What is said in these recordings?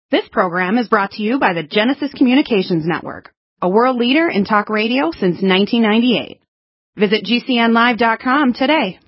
This program is brought to you by the Genesis Communications Network, a world leader in talk radio since 1998. Visit GCNlive.com today.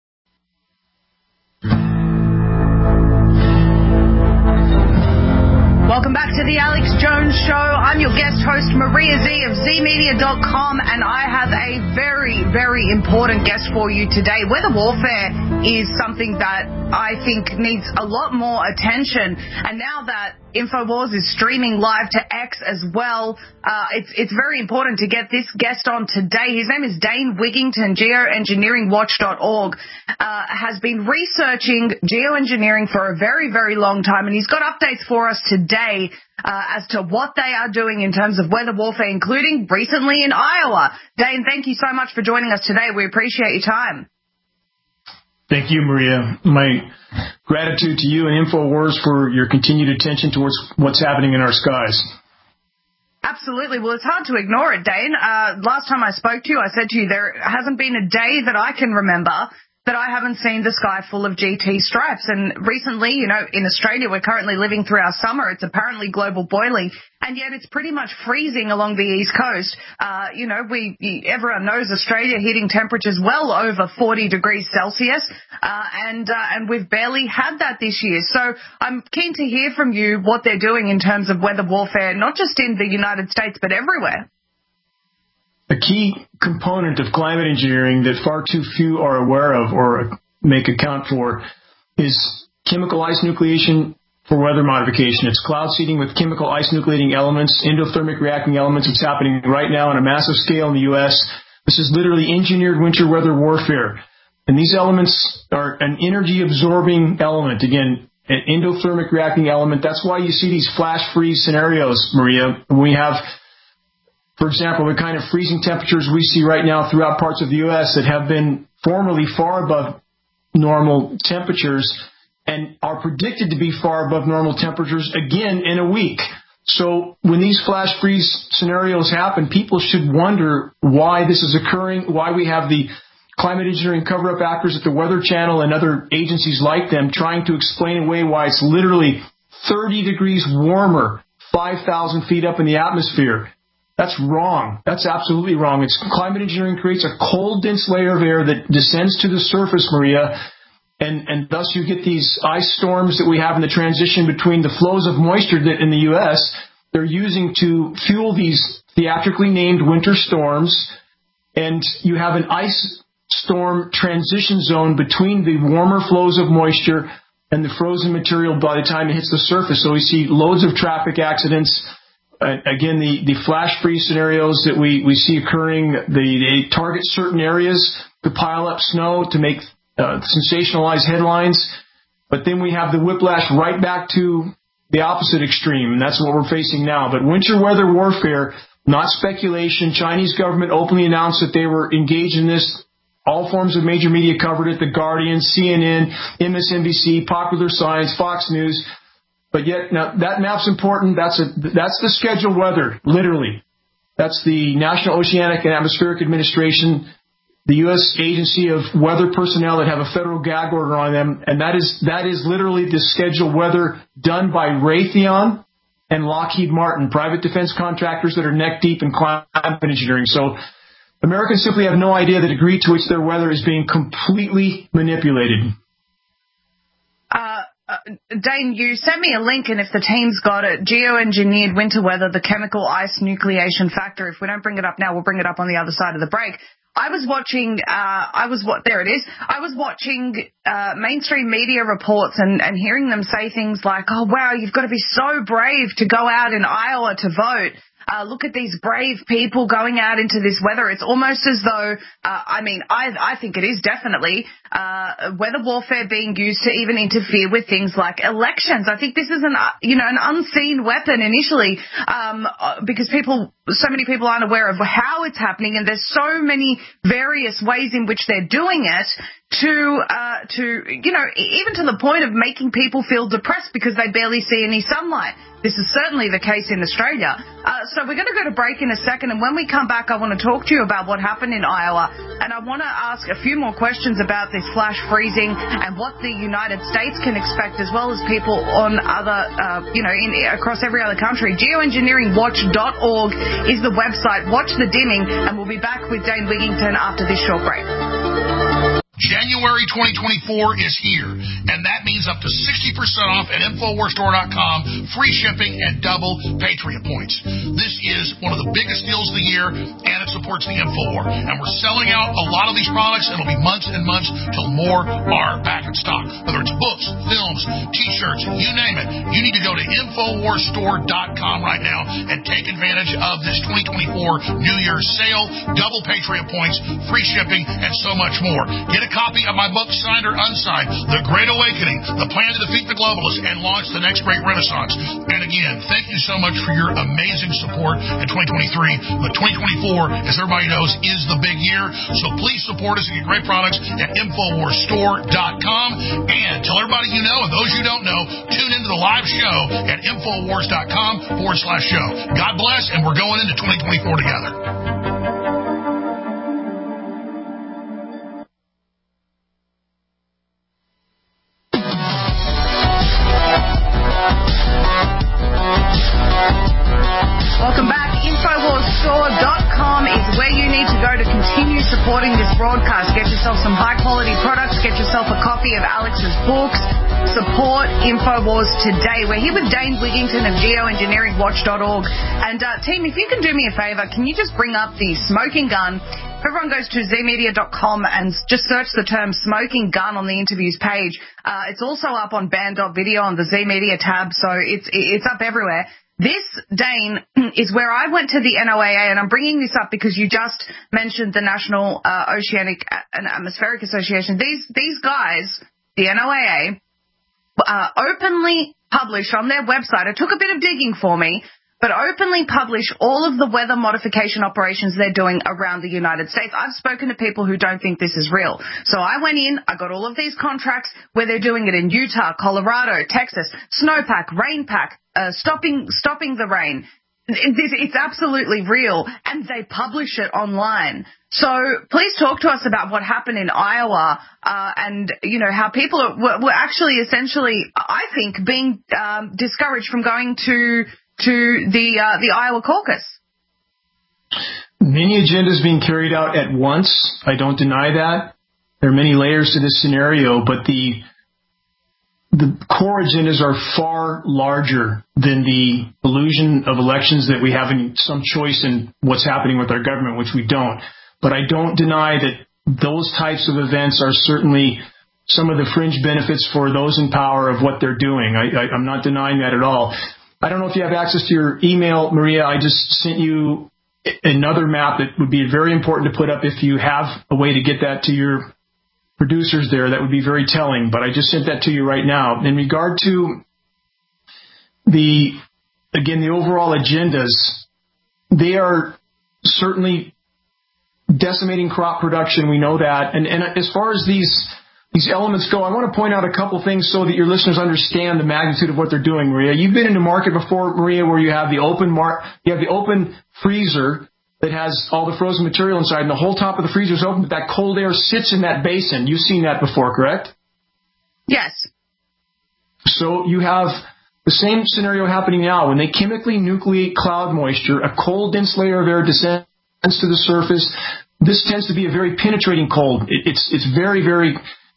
Welcome back to the Alex Jones Show. I'm your guest host, Maria Z of ZMedia.com, and I have a very, very important guest for you today. Weather warfare is something that I think needs a lot more attention, and now that InfoWars is streaming live to X as well, it's very important to get this guest on today. His name is Dane Wigington, geoengineeringwatch.org, has been researching geoengineering for a very, very long time, and he's got updates for us today as to what they are doing in terms of weather warfare, including recently in Iowa. Dane, thank you so much for joining us today. We appreciate your time. Thank you, Maria. My gratitude to you and InfoWars for your continued attention towards what's happening in our skies. Absolutely. Well, it's hard to ignore it, Dane. Last time I spoke to you, I said to you there hasn't been a day that I can remember that I haven't seen the sky full of GT stripes. And recently, you know, in Australia, we're currently living through our summer. It's apparently global boiling, and yet it's pretty much freezing along the East Coast. Everyone knows Australia hitting temperatures well over 40 degrees Celsius, and we've barely had that this year. So I'm keen to hear from you what they're doing in terms of weather warfare, not just in the United States, but everywhere. A key component of climate engineering that far too few are aware of or make account for is chemical ice nucleation for weather modification. It's cloud seeding with chemical ice nucleating elements, endothermic reacting elements. It's happening right now on a massive scale in the U.S. This is literally engineered winter weather warfare. And these elements are an energy-absorbing element. Again, an endothermic reacting element. That's why you see these flash freeze scenarios, Maria. We have, for example, the kind of freezing temperatures we see right now throughout parts of the U.S. that have been formerly far above normal temperatures and are predicted to be far above normal temperatures again in a week. So when these flash freeze scenarios happen, people should wonder why this is occurring, why we have the climate engineering cover-up actors at the Weather Channel and other agencies like them trying to explain away why it's literally 30 degrees warmer 5,000 feet up in the atmosphere. That's wrong. That's absolutely wrong. Climate engineering creates a cold, dense layer of air that descends to the surface, Maria, and thus you get these ice storms that we have in the transition between the flows of moisture that in the U.S. they're using to fuel these theatrically named winter storms, and you have an ice storm transition zone between the warmer flows of moisture and the frozen material by the time it hits the surface. So we see loads of traffic accidents. Again, the flash freeze scenarios that we see occurring, they target certain areas to pile up snow to make sensationalized headlines. But then we have the whiplash right back to the opposite extreme, and that's what we're facing now. But winter weather warfare, not speculation. Chinese government openly announced that they were engaged in this. All forms of major media covered it, The Guardian, CNN, MSNBC, Popular Science, Fox News. But yet, now that map's important. That's the scheduled weather, literally. That's the National Oceanic and Atmospheric Administration, the U.S. Agency of Weather Personnel that have a federal gag order on them, and that is literally the scheduled weather done by Raytheon and Lockheed Martin, private defense contractors that are neck deep in climate engineering. So Americans simply have no idea the degree to which their weather is being completely manipulated. Dane, you sent me a link, and if the team's got it, geoengineered winter weather, the chemical ice nucleation factor. If we don't bring it up now, we'll bring it up on the other side of the break. I was watching mainstream media reports and hearing them say things like, oh, wow, you've got to be so brave to go out in Iowa to vote. Look at these brave people going out into this weather. It's almost as though, I think it is definitely weather warfare being used to even interfere with things like elections. I think this is an unseen weapon initially, because so many people aren't aware of how it's happening, and there's so many various ways in which they're doing it to even to the point of making people feel depressed because they barely see any sunlight. This is certainly the case in Australia. So we're going to go to break in a second, and when we come back, I want to talk to you about what happened in Iowa, and I want to ask a few more questions about this flash freezing and what the United States can expect, as well as people on other, across every other country. Geoengineeringwatch.org is the website. Watch the dimming, and we'll be back with Dane Wigington after this short break. January 2024 is here, and that means up to 60% off at InfoWarsStore.com, free shipping, and double Patriot points. This is one of the biggest deals of the year, and it supports the InfoWar. And we're selling out a lot of these products, and it'll be months and months till more are back in stock. Whether it's books, films, T-shirts, you name it, you need to go to InfoWarsStore.com right now and take advantage of this 2024 New Year's sale, double Patriot points, free shipping, and so much more. Get a copy of my book, signed or unsigned, The Great Awakening, The Plan to Defeat the Globalists and Launch the Next Great Renaissance. And again, thank you so much for your amazing support in 2023. But 2024, as everybody knows, is the big year. So please support us and get great products at InfoWarsStore.com. And tell everybody you know, and those you don't know, tune into the live show at InfoWars.com/show. God bless, and we're going into 2024 together. Welcome back. InfoWarsStore.com is where you need to go to continue supporting this broadcast. Get yourself some high-quality products. Get yourself a copy of Alex's books. Support InfoWars today. We're here with Dane Wigington of Geoengineeringwatch.org. And, team, if you can do me a favor, can you just bring up the smoking gun? If everyone goes to zmedia.com and just search the term smoking gun on the interviews page, it's also up on band.video on the Z Media tab, so it's up everywhere. This, Dane, is where I went to the NOAA, and I'm bringing this up because you just mentioned the National Oceanic and Atmospheric Association. These guys, the NOAA, openly publish on their website. It took a bit of digging for me, but openly publish all of the weather modification operations they're doing around the United States. I've spoken to people who don't think this is real. So I went in, I got all of these contracts where they're doing it in Utah, Colorado, Texas, snowpack, rainpack, stopping the rain. It's absolutely real, and they publish it online. So please talk to us about what happened in Iowa, and, you know, how people were actually essentially, I think, being discouraged from going to the Iowa caucus. Many agendas being carried out at once. I don't deny that. There are many layers to this scenario, but the core agendas are far larger than the illusion of elections that we have some choice in what's happening with our government, which we don't. But I don't deny that those types of events are certainly some of the fringe benefits for those in power of what they're doing. I'm not denying that at all. I don't know if you have access to your email, Maria. I just sent you another map that would be very important to put up if you have a way to get that to your producers there. That would be very telling, but I just sent that to you right now. In regard to the overall agendas, they are certainly decimating crop production. We know that. And as far as these elements go, I want to point out a couple things so that your listeners understand the magnitude of what they're doing, Maria. You've been in the market before, Maria, where you have the open freezer that has all the frozen material inside, and the whole top of the freezer is open, but that cold air sits in that basin. You've seen that before, correct? Yes. So you have the same scenario happening now. When they chemically nucleate cloud moisture, a cold, dense layer of air descends to the surface. This tends to be a very penetrating cold. It's very, very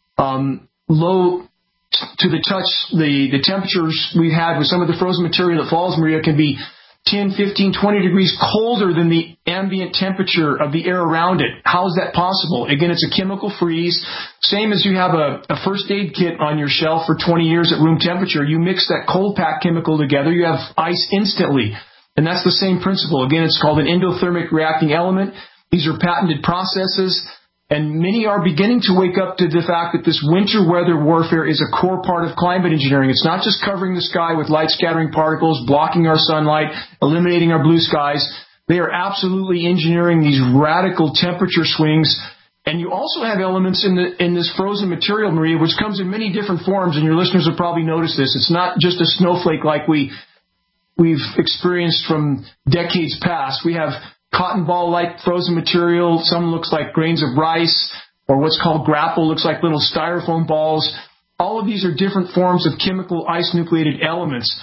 low to the touch. The temperatures we've had with some of the frozen material that falls, Maria, can be 10, 15, 20 degrees colder than the ambient temperature of the air around it. How is that possible? Again, it's a chemical freeze. Same as you have a first aid kit on your shelf for 20 years at room temperature. You mix that cold pack chemical together, you have ice instantly. And that's the same principle. Again, it's called an endothermic reacting element. These are patented processes. And many are beginning to wake up to the fact that this winter weather warfare is a core part of climate engineering. It's not just covering the sky with light-scattering particles, blocking our sunlight, eliminating our blue skies. They are absolutely engineering these radical temperature swings. And you also have elements in this frozen material, Maria, which comes in many different forms, and your listeners have probably noticed this. It's not just a snowflake like we we've experienced from decades past. We have cotton ball-like frozen material. Some looks like grains of rice, or what's called grapple, looks like little styrofoam balls. All of these are different forms of chemical ice-nucleated elements.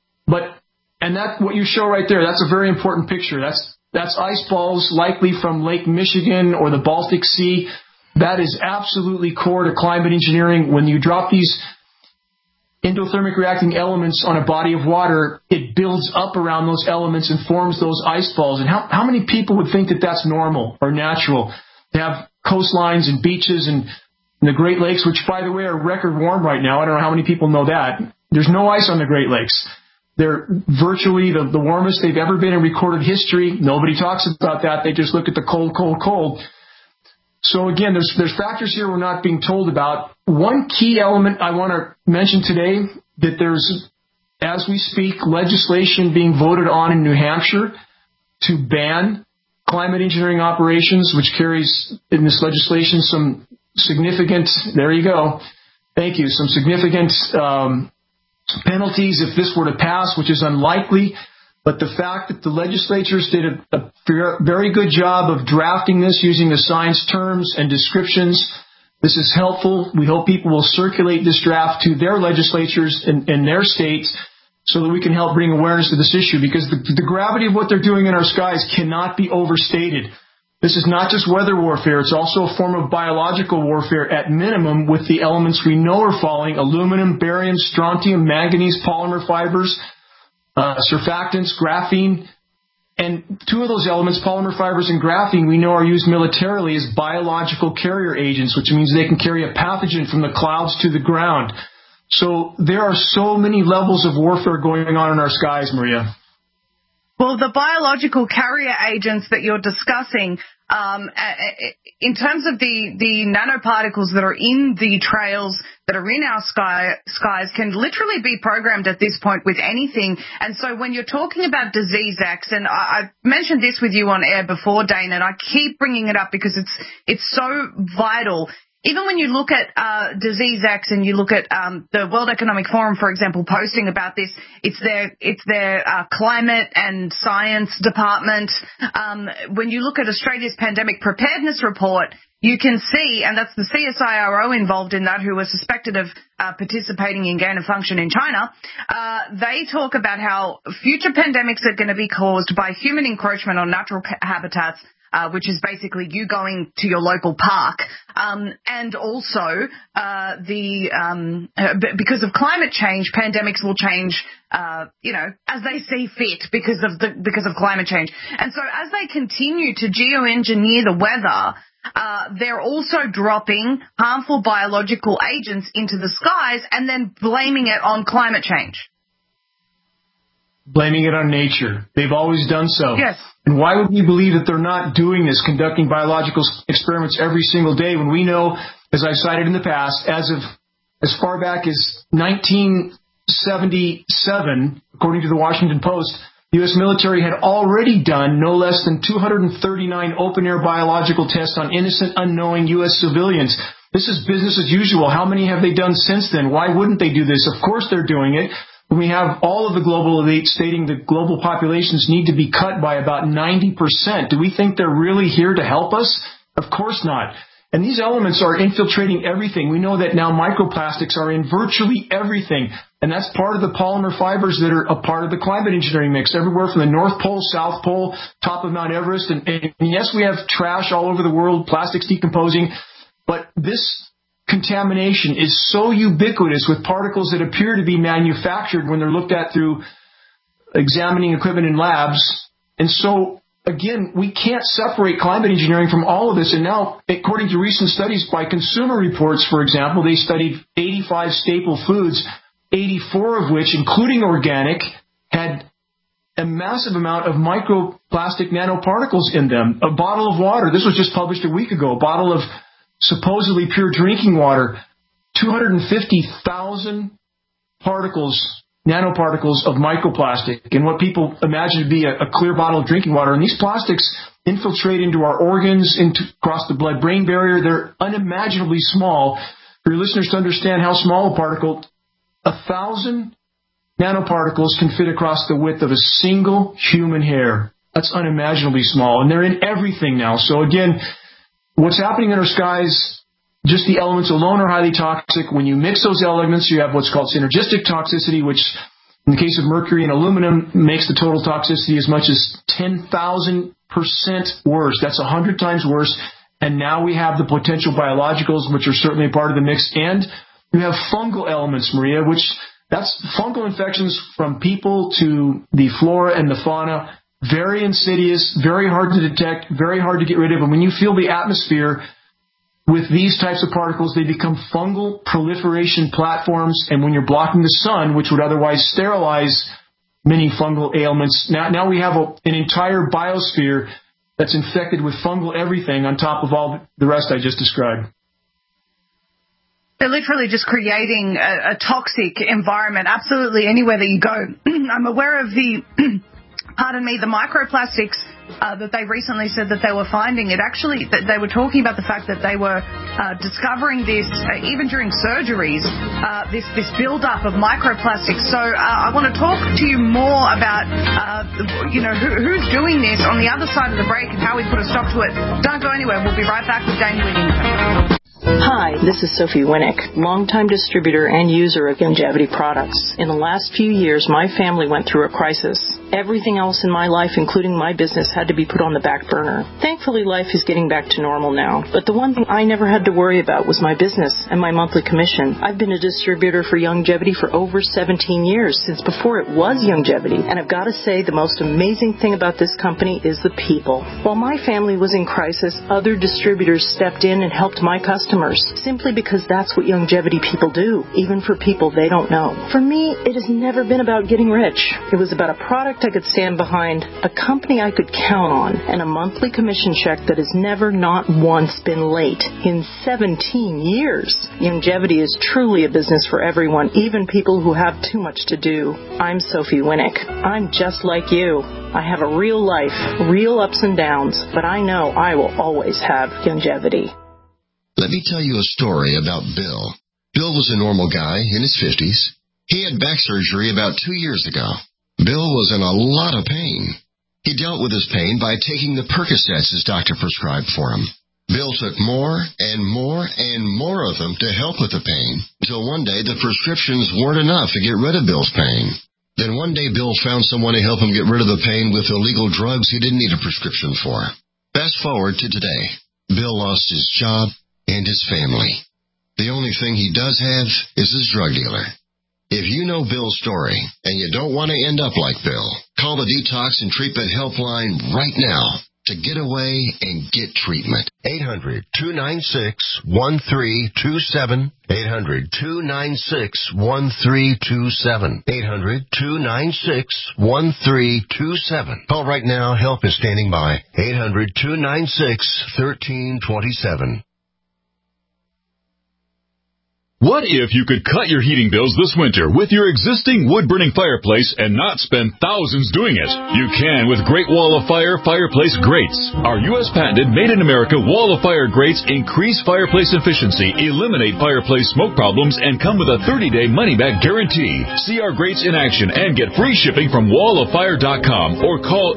And that, what you show right there, that's a very important picture. That's ice balls, likely from Lake Michigan or the Baltic Sea. That is absolutely core to climate engineering. When you drop these endothermic reacting elements on a body of water, it builds up around those elements and forms those ice balls. And how many people would think that that's normal or natural? They have coastlines and beaches and the Great Lakes, which, by the way, are record warm right now. I don't know how many people know that. There's no ice on the Great Lakes. They're virtually the warmest they've ever been in recorded history. Nobody talks about that. They just look at the cold, cold, cold. So again, there's factors here we're not being told about. One key element I want to mention today, that there's, as we speak, legislation being voted on in New Hampshire to ban climate engineering operations, which carries in this legislation some significant, there you go, thank you, some significant penalties if this were to pass, which is unlikely. But the fact that the legislatures did a very good job of drafting this using the science terms and descriptions, this is helpful. We hope people will circulate this draft to their legislatures in their states so that we can help bring awareness to this issue, because the gravity of what they're doing in our skies cannot be overstated. This is not just weather warfare. It's also a form of biological warfare at minimum with the elements we know are falling: aluminum, barium, strontium, manganese, polymer fibers, surfactants, graphene. And two of those elements, polymer fibers and graphene, we know are used militarily as biological carrier agents, which means they can carry a pathogen from the clouds to the ground. So there are so many levels of warfare going on in our skies, Maria. Well, the biological carrier agents that you're discussing, in terms of the nanoparticles that are in the trails that are in our skies can literally be programmed at this point with anything. And so when you're talking about Disease X, and I mentioned this with you on air before, Dane, and I keep bringing it up because it's so vital. Even when you look at Disease X and you look at the World Economic Forum, for example, posting about this, it's their climate and science department. When you look at Australia's pandemic preparedness report, you can see, and that's the CSIRO involved in that, who was suspected of participating in gain of function in China. They talk about how future pandemics are going to be caused by human encroachment on natural habitats, which is basically you going to your local park, and also because of climate change, pandemics will change, as they see fit because of climate change. And so as they continue to geoengineer the weather, they're also dropping harmful biological agents into the skies and then blaming it on climate change. Blaming it on nature. They've always done so. Yes. And why would we believe that they're not doing this, conducting biological experiments every single day, when we know, as I've cited in the past, as far back as 1977, according to the Washington Post, the U.S. military had already done no less than 239 open-air biological tests on innocent, unknowing U.S. civilians. This is business as usual. How many have they done since then? Why wouldn't they do this? Of course they're doing it. We have all of the global elite stating that global populations need to be cut by about 90%. Do we think they're really here to help us? Of course not. And these elements are infiltrating everything. We know that now microplastics are in virtually everything. And that's part of the polymer fibers that are a part of the climate engineering mix, everywhere from the North Pole, South Pole, top of Mount Everest. And yes, we have trash all over the world, plastics decomposing. But this contamination is so ubiquitous with particles that appear to be manufactured when they're looked at through examining equipment in labs. And so, again, we can't separate climate engineering from all of this. And now, according to recent studies by Consumer Reports, for example, they studied 85 staple foods, 84 of which, including organic, had a massive amount of microplastic nanoparticles in them. A bottle of water, this was just published a week ago, a bottle of supposedly pure drinking water, 250,000 nanoparticles of microplastic in what people imagine to be a clear bottle of drinking water. And these plastics infiltrate into our organs, across the blood-brain barrier. They're unimaginably small. For your listeners to understand how small a particle, 1,000 nanoparticles can fit across the width of a single human hair. That's unimaginably small, and they're in everything now. So again, what's happening in our skies, just the elements alone are highly toxic. When you mix those elements, you have what's called synergistic toxicity, which in the case of mercury and aluminum makes the total toxicity as much as 10,000% worse. That's 100 times worse. And now we have the potential biologicals, which are certainly a part of the mix. And you have fungal elements, Maria, which that's fungal infections from people to the flora and the fauna. Very insidious, very hard to detect, very hard to get rid of. And when you fill the atmosphere with these types of particles, they become fungal proliferation platforms. And when you're blocking the sun, which would otherwise sterilize many fungal ailments, now we have an entire biosphere that's infected with fungal everything on top of all the rest I just described. They're literally just creating a toxic environment absolutely anywhere that you go. I'm aware of the microplastics that they recently said that they were finding. They were talking about the fact that they were discovering this even during surgeries, this build-up of microplastics. So I want to talk to you more about, who's doing this on the other side of the break and how we put a stop to it. Don't go anywhere. We'll be right back with Dane Whittington. Hi, this is Sophie Winnick, longtime distributor and user of Youngevity products. In the last few years, my family went through a crisis. Everything else in my life, including my business, had to be put on the back burner. Thankfully, life is getting back to normal now. But the one thing I never had to worry about was my business and my monthly commission. I've been a distributor for Youngevity for over 17 years, since before it was Youngevity. And I've got to say, the most amazing thing about this company is the people. While my family was in crisis, other distributors stepped in and helped my customers, simply because that's what Youngevity people do, even for people they don't know. For me, it has never been about getting rich. It was about a product I could stand behind, a company I could count on, and a monthly commission check that has never, not once, been late in 17 years. Youngevity is truly a business for everyone, even people who have too much to do. I'm Sophie Winnick. I'm just like you. I have a real life, real ups and downs, but I know I will always have Youngevity. Let me tell you a story about Bill. Bill was a normal guy in his 50s. He had back surgery about 2 years ago. Bill was in a lot of pain. He dealt with his pain by taking the Percocets his doctor prescribed for him. Bill took more and more and more of them to help with the pain, until one day the prescriptions weren't enough to get rid of Bill's pain. Then one day Bill found someone to help him get rid of the pain with illegal drugs he didn't need a prescription for. Fast forward to today. Bill lost his job and his family. The only thing he does have is his drug dealer. If you know Bill's story and you don't want to end up like Bill, call the Detox and Treatment Helpline right now to get away and get treatment. 800-296-1327. 800-296-1327. 800-296-1327. Call right now. Help is standing by. 800-296-1327. What if you could cut your heating bills this winter with your existing wood-burning fireplace and not spend thousands doing it? You can with Great Wall of Fire fireplace grates. Our U.S. patented made-in-America Wall of Fire grates increase fireplace efficiency, eliminate fireplace smoke problems, and come with a 30-day money-back guarantee. See our grates in action and get free shipping from walloffire.com or call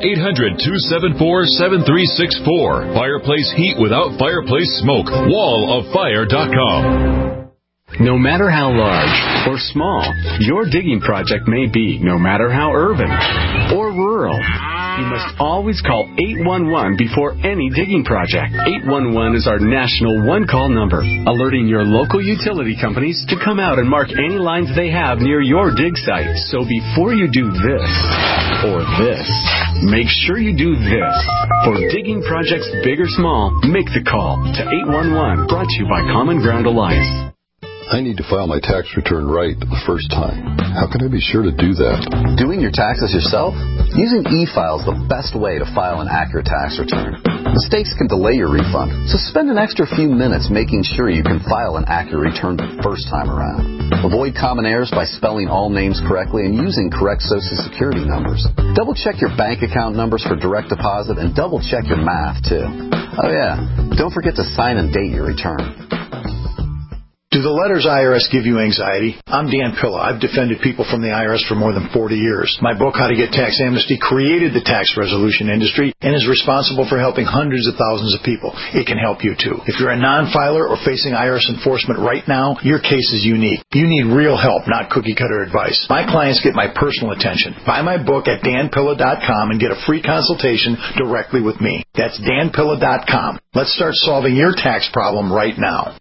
800-274-7364. Fireplace heat without fireplace smoke. walloffire.com. No matter how large or small your digging project may be, no matter how urban or rural, you must always call 811 before any digging project. 811 is our national one-call number, alerting your local utility companies to come out and mark any lines they have near your dig site. So before you do this or this, make sure you do this. For digging projects big or small, make the call to 811, brought to you by Common Ground Alliance. I need to file my tax return right the first time. How can I be sure to do that? Doing your taxes yourself? Using e-file is the best way to file an accurate tax return. Mistakes can delay your refund, so spend an extra few minutes making sure you can file an accurate return the first time around. Avoid common errors by spelling all names correctly and using correct Social Security numbers. Double-check your bank account numbers for direct deposit and double-check your math, too. Oh, yeah, don't forget to sign and date your return. Do the letters IRS give you anxiety? I'm Dan Pilla. I've defended people from the IRS for more than 40 years. My book, How to Get Tax Amnesty, created the tax resolution industry and is responsible for helping hundreds of thousands of people. It can help you too. If you're a non-filer or facing IRS enforcement right now, your case is unique. You need real help, not cookie-cutter advice. My clients get my personal attention. Buy my book at danpilla.com and get a free consultation directly with me. That's danpilla.com. Let's start solving your tax problem right now.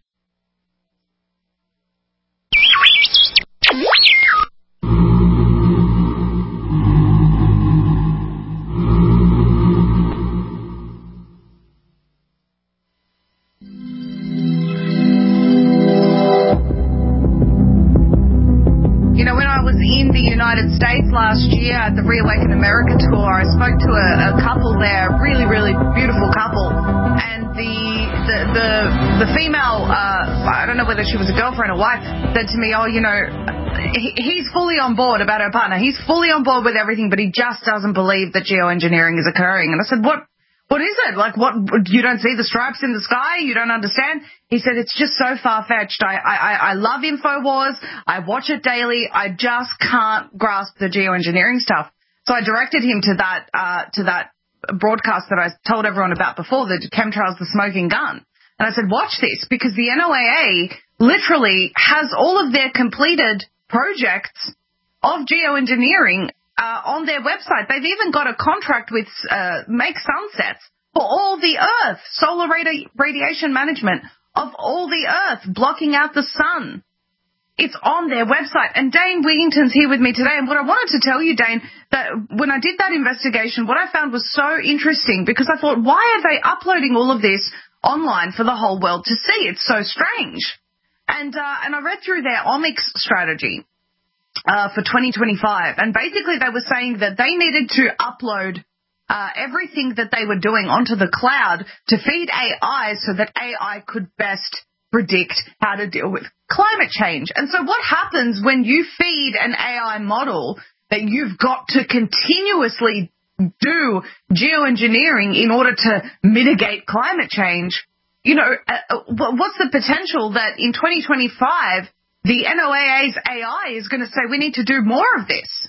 In the United States last year at the Reawaken America tour, I spoke to a couple there, really, really beautiful couple, and the female, I don't know whether she was a girlfriend or wife, said to me, he's fully on board about her partner. He's fully on board with everything, but he just doesn't believe that geoengineering is occurring. And I said, what is it? Like, what, you don't see the stripes in the sky? You don't understand? He said, it's just so far-fetched. I love InfoWars. I watch it daily. I just can't grasp the geoengineering stuff. So I directed him to that broadcast that I told everyone about before, the Chemtrails, the Smoking Gun. And I said, watch this, because the NOAA literally has all of their completed projects of geoengineering on their website. They've even got a contract with Make Sunsets for all the Earth, solar radiation management of all the Earth, blocking out the sun. It's on their website. And Dane Wigington's here with me today. And what I wanted to tell you, Dane, that when I did that investigation, what I found was so interesting, because I thought, why are they uploading all of this online for the whole world to see? It's so strange. And I read through their omics strategy for 2025, and basically they were saying that they needed to upload everything that they were doing onto the cloud to feed AI so that AI could best predict how to deal with climate change. And so what happens when you feed an AI model that you've got to continuously do geoengineering in order to mitigate climate change? What's the potential that in 2025 the NOAA's AI is going to say we need to do more of this?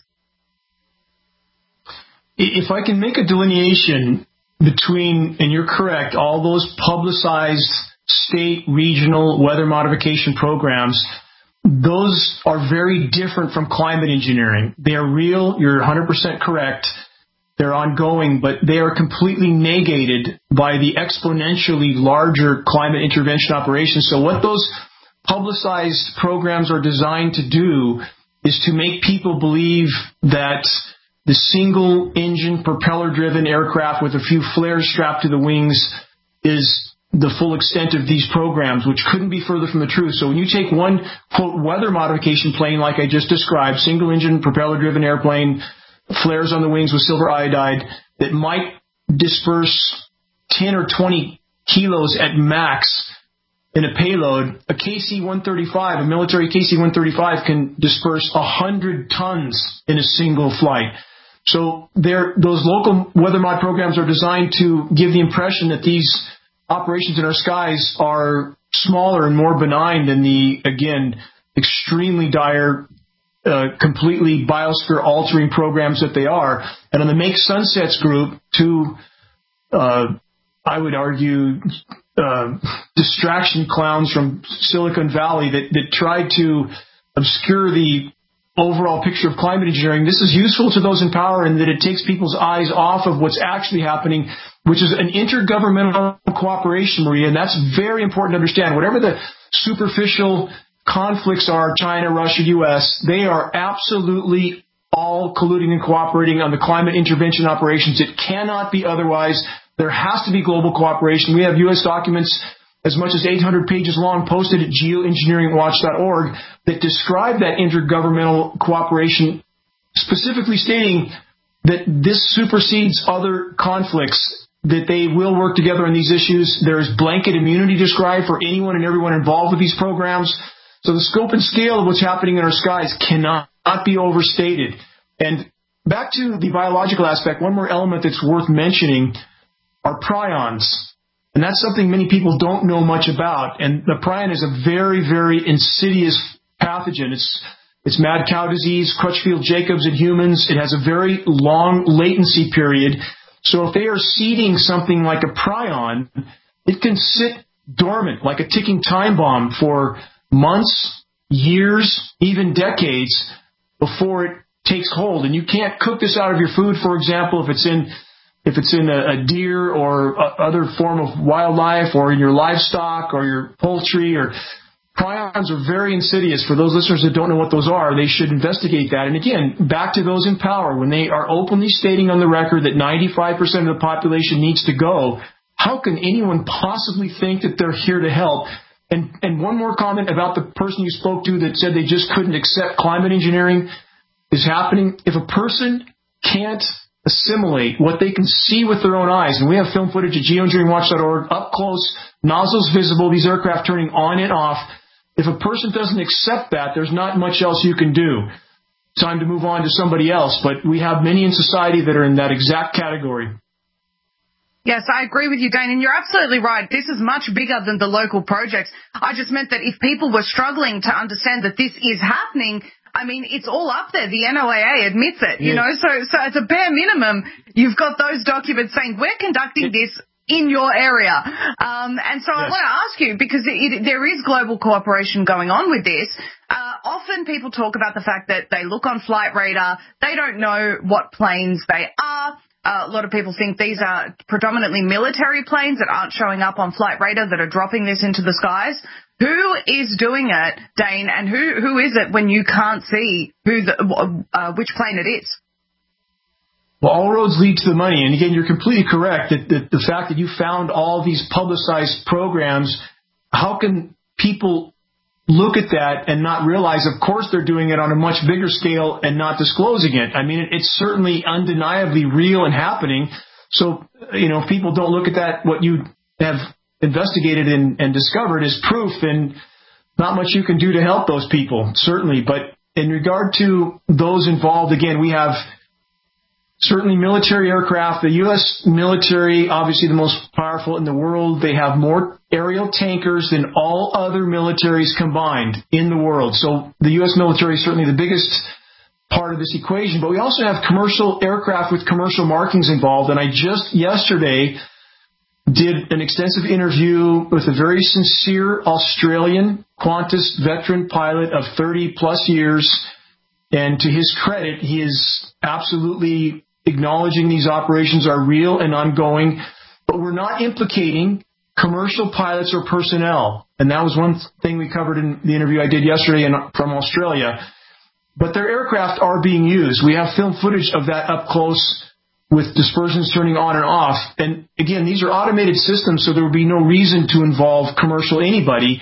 If I can make a delineation between, and you're correct, all those publicized state, regional weather modification programs, those are very different from climate engineering. They are real. You're 100% correct. They're ongoing, but they are completely negated by the exponentially larger climate intervention operations. So what those publicized programs are designed to do is to make people believe that the single engine propeller driven aircraft with a few flares strapped to the wings is the full extent of these programs, which couldn't be further from the truth. So when you take one, quote, weather modification plane like I just described, single engine propeller driven airplane, flares on the wings with silver iodide, that might disperse 10 or 20 kilos at max in a payload, a KC-135, a military KC-135 can disperse 100 tons in a single flight. So those local weather mod programs are designed to give the impression that these operations in our skies are smaller and more benign than the, again, extremely dire, completely biosphere-altering programs that they are. And on the Make Sunsets group, two, I would argue, distraction clowns from Silicon Valley that tried to obscure the overall picture of climate engineering. This is useful to those in power in that it takes people's eyes off of what's actually happening, which is an intergovernmental cooperation, Maria, and that's very important to understand. Whatever the superficial conflicts are, China, Russia, U.S., they are absolutely all colluding and cooperating on the climate intervention operations. It cannot be otherwise. There has to be global cooperation. We have U.S. documents as much as 800 pages long posted at geoengineeringwatch.org that describe that intergovernmental cooperation, specifically stating that this supersedes other conflicts, that they will work together on these issues. There is blanket immunity described for anyone and everyone involved with these programs. So the scope and scale of what's happening in our skies cannot be overstated. And back to the biological aspect, one more element that's worth mentioning are prions. And that's something many people don't know much about. And the prion is a very, very insidious pathogen. It's mad cow disease, Crutchfield-Jacobs in humans. It has a very long latency period. So if they are seeding something like a prion, it can sit dormant like a ticking time bomb for months, years, even decades before it takes hold. And you can't cook this out of your food, for example, if it's in a deer or other form of wildlife, or in your livestock or your poultry. Or prions are very insidious. For those listeners that don't know what those are, they should investigate that. And again, back to those in power, when they are openly stating on the record that 95% of the population needs to go, how can anyone possibly think that they're here to help? And one more comment about the person you spoke to that said they just couldn't accept climate engineering is happening. If a person can't assimilate what they can see with their own eyes, and we have film footage at geoengineeringwatch.org, up close, nozzles visible, these aircraft turning on and off. If a person doesn't accept that, there's not much else you can do. Time to move on to somebody else, but we have many in society that are in that exact category. Yes, I agree with you, Dane, and you're absolutely right. This is much bigger than the local projects. I just meant that if people were struggling to understand that this is happening, I mean, it's all up there. The NOAA admits it, you know, so as a bare minimum, you've got those documents saying we're conducting this in your area. And so I want to ask you, because there is global cooperation going on with this. Often people talk about the fact that they look on Flight Radar, they don't know what planes they are. A lot of people think these are predominantly military planes that aren't showing up on Flight Radar that are dropping this into the skies. Who is doing it, Dane, and who is it when you can't see which plane it is? Well, all roads lead to the money. And again, you're completely correct that the fact that you found all these publicized programs, how can people look at that and not realize, of course, they're doing it on a much bigger scale and not disclosing it? I mean, it's certainly undeniably real and happening. So, you know, if people don't look at that, what you have investigated and discovered is proof, and not much you can do to help those people, certainly. But in regard to those involved, again, we have certainly military aircraft. The U.S. military, obviously the most powerful in the world. They have more aerial tankers than all other militaries combined in the world. So the U.S. military is certainly the biggest part of this equation. But we also have commercial aircraft with commercial markings involved. And I just yesterday did an extensive interview with a very sincere Australian Qantas veteran pilot of 30-plus years. And to his credit, he is absolutely acknowledging these operations are real and ongoing. But we're not implicating commercial pilots or personnel. And that was one thing we covered in the interview I did yesterday from Australia. But their aircraft are being used. We have film footage of that up close with dispersions turning on and off. And again, these are automated systems, so there would be no reason to involve commercial anybody.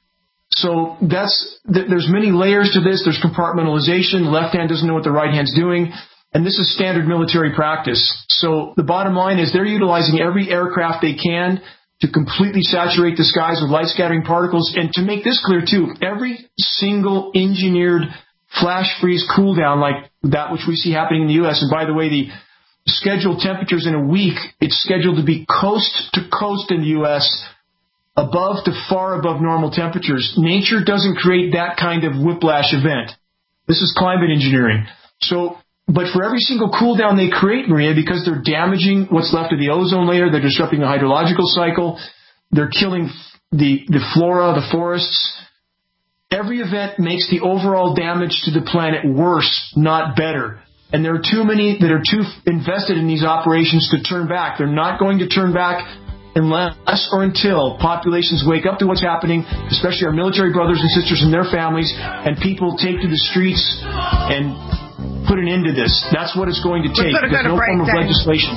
So there's many layers to this. There's compartmentalization. The left hand doesn't know what the right hand's doing. And this is standard military practice. So the bottom line is they're utilizing every aircraft they can to completely saturate the skies with light scattering particles. And to make this clear too, every single engineered flash freeze cool down like that which we see happening in the U.S. And by the way, the scheduled temperatures in a week, it's scheduled to be coast to coast in the U.S., above to far above normal temperatures. Nature doesn't create that kind of whiplash event. This is climate engineering. So, but for every single cool down they create, Maria, because they're damaging what's left of the ozone layer, they're disrupting the hydrological cycle, they're killing the flora, the forests. Every event makes the overall damage to the planet worse, not better. And there are too many that are too invested in these operations to turn back. They're not going to turn back unless or until populations wake up to what's happening, especially our military brothers and sisters and their families, and people take to the streets and put an end to this. That's what it's going to take. There's no form of legislation.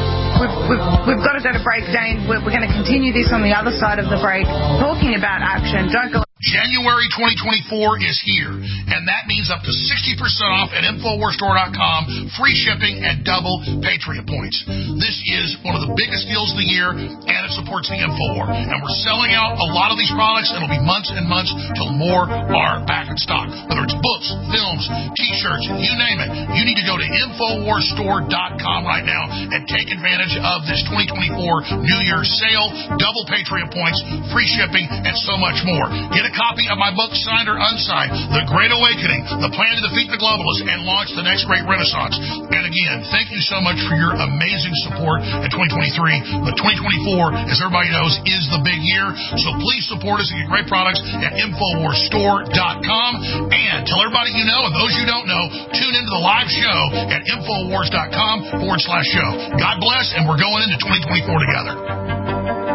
We've got to go to break, Dane. We're going to continue this on the other side of the break, talking about action. Don't go. January 2024 is here, and that means up to 60% off at InfoWarsStore.com, free shipping, and double Patriot points. This is one of the biggest deals of the year, and it supports the InfoWar. And we're selling out a lot of these products, and it'll be months and months till more are back in stock. Whether it's books, films, T-shirts, you name it, you need to go to InfoWarsStore.com right now and take advantage of this 2024 New Year's sale, double Patriot points, free shipping, and so much more. Get a copy of my book, signed or unsigned, The Great Awakening, The Plan to Defeat the Globalists, and Launch the Next Great Renaissance. And again, thank you so much for your amazing support in 2023. But 2024, as everybody knows, is the big year. So please support us and get great products at InfoWarsStore.com. And tell everybody you know, and those you don't know, tune into the live show at InfoWars.com/show. God bless, and we're going into 2024 together.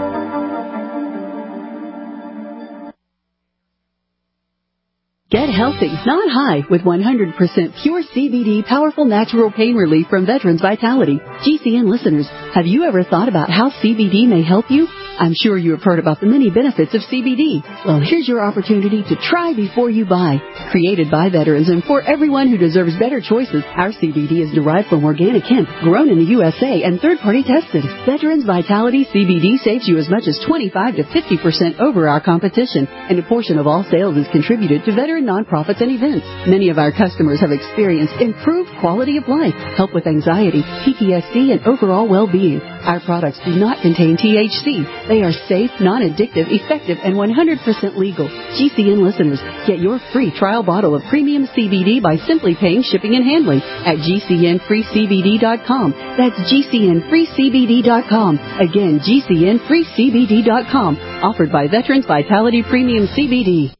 Get healthy, not high, with 100% pure CBD powerful natural pain relief from Veterans Vitality. GCN listeners, have you ever thought about how CBD may help you? I'm sure you have heard about the many benefits of CBD. Well, here's your opportunity to try before you buy. Created by veterans and for everyone who deserves better choices, our CBD is derived from organic hemp, grown in the USA, and third-party tested. Veterans Vitality CBD saves you as much as 25 to 50% over our competition, and a portion of all sales is contributed to veteran nonprofits and events. Many of our customers have experienced improved quality of life, help with anxiety, PTSD, and overall well-being. Our products do not contain THC. They are safe, non-addictive, effective, and 100% legal. GCN listeners, get your free trial bottle of premium CBD by simply paying shipping and handling at GCNFreeCBD.com. That's GCNFreeCBD.com. Again, GCNFreeCBD.com. Offered by Veterans Vitality Premium CBD.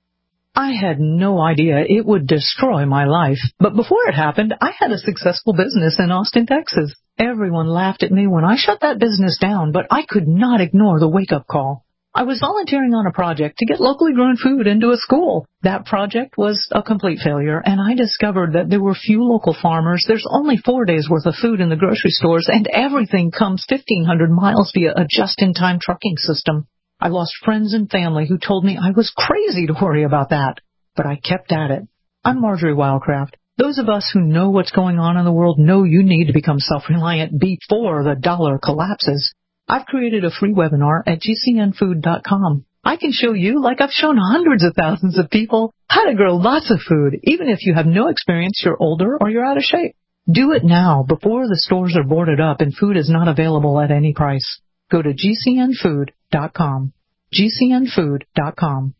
I had no idea it would destroy my life. But before it happened, I had a successful business in Austin, Texas. Everyone laughed at me when I shut that business down, but I could not ignore the wake-up call. I was volunteering on a project to get locally grown food into a school. That project was a complete failure, and I discovered that there were few local farmers. There's only 4 days' worth of food in the grocery stores, and everything comes 1,500 miles via a just-in-time trucking system. I lost friends and family who told me I was crazy to worry about that, but I kept at it. I'm Marjorie Wildcraft. Those of us who know what's going on in the world know you need to become self-reliant before the dollar collapses. I've created a free webinar at GCNfood.com. I can show you, like I've shown hundreds of thousands of people, how to grow lots of food, even if you have no experience, you're older, or you're out of shape. Do it now, before the stores are boarded up and food is not available at any price. Go to GCNfood.com. GCNfood.com.